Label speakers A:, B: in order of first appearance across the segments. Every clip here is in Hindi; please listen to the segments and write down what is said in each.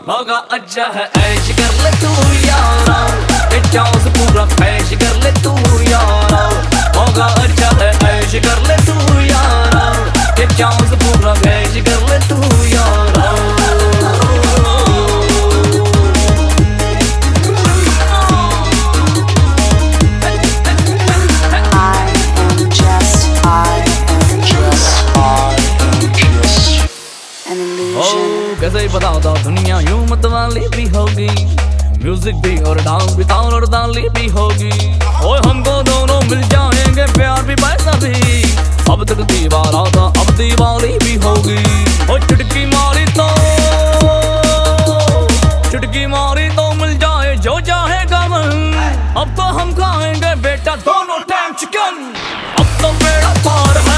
A: मौका अच्छा है ऐश कर ले तू यारा, ये चांस पूरा फैश कर ले तू यारा। मौका अच्छा है ऐश कर ले तू यारा, ये चांस पूरा फैश कर ले तू यारा। कैसे ही बताता दुनिया यूं मत वाली भी होगी, म्यूजिक भी और डांस भी ताल और ताली भी होगी। ओए हमको दोनों मिल जाएंगे, प्यार भी पैसा भी। अब तक दीवार आता अब दीवारी भी होगी। ओ चुटकी मारी तो मिल जाए जो चाहेगा मन। अब तो हम खाएंगे बेटा दोनों टाइम चिकन। अब तो बेड़ा पार है,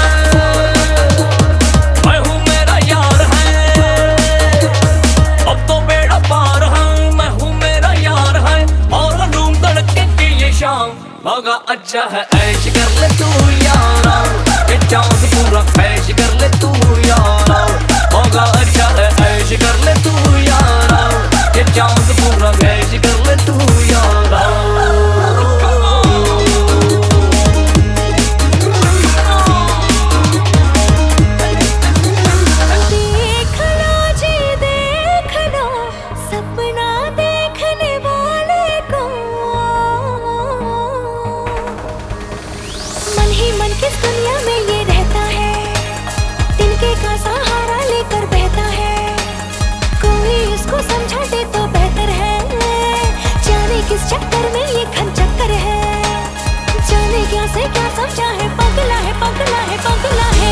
A: मौका अच्छा है ऐश कर ले तू यारा, ये चांस पूरा फैश कर ले तू यारा। मौका अच्छा है ऐश कर ले तू यारा, ये चांस पूरा फैश कर ले तू यारा।
B: किस दुनिया में ये रहता है, तिनके का सहारा लेकर बहता है। कोई इसको समझा दे तो बेहतर है, जाने किस चक्कर में ये खन चक्कर है। जाने क्या से क्या समझा है, पगला है पगला है पगला है।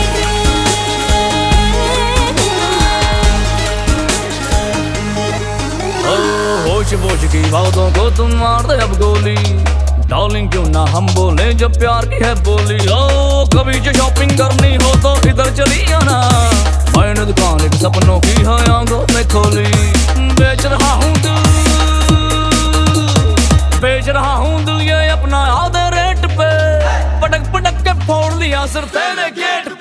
A: होश बोझ की बातों को तुम मार दे अब गोली। डार्लिंग क्यों ना हम बोले जब प्यार की है बोली। ओ कभी जो शॉपिंग करनी हो तो इधर चली आना, मैंने दुकान एक सपनों की है आंखों में खोली। बेच रहा हूँ दिल ये अपना आधे रेट पे, पटक पटक के फोड़ लिया सिर तेरे गेट